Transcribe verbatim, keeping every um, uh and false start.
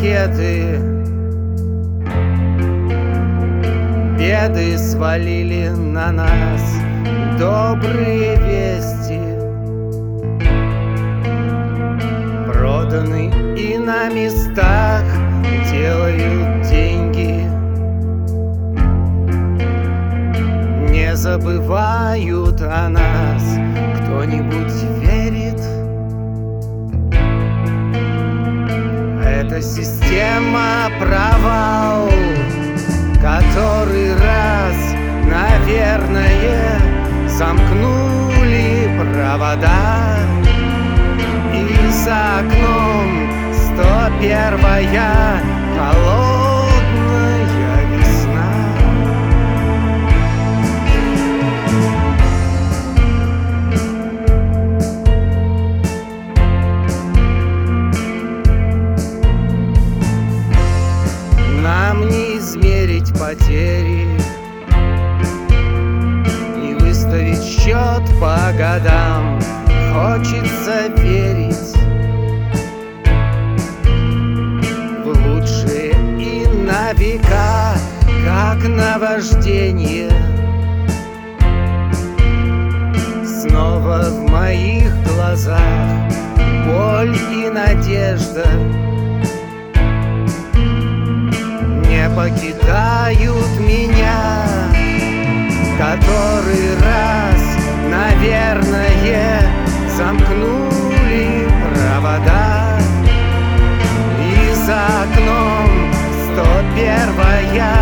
рассветы, беды свалили на нас добрые вести. Проданы и на местах делают деньги. Не забывают о нас, кто-нибудь верит? Эта система провал, который раз, наверное, замкнули провода. И за окном сто первая холодная весна. Нам не измерить потери и выставить счет по годам. Хочется верить в лучшее и на века, как наваждение. Снова в моих глазах боль и надежда не покидают меня, который раз, наверное, замкнули провода. И за окном сто первая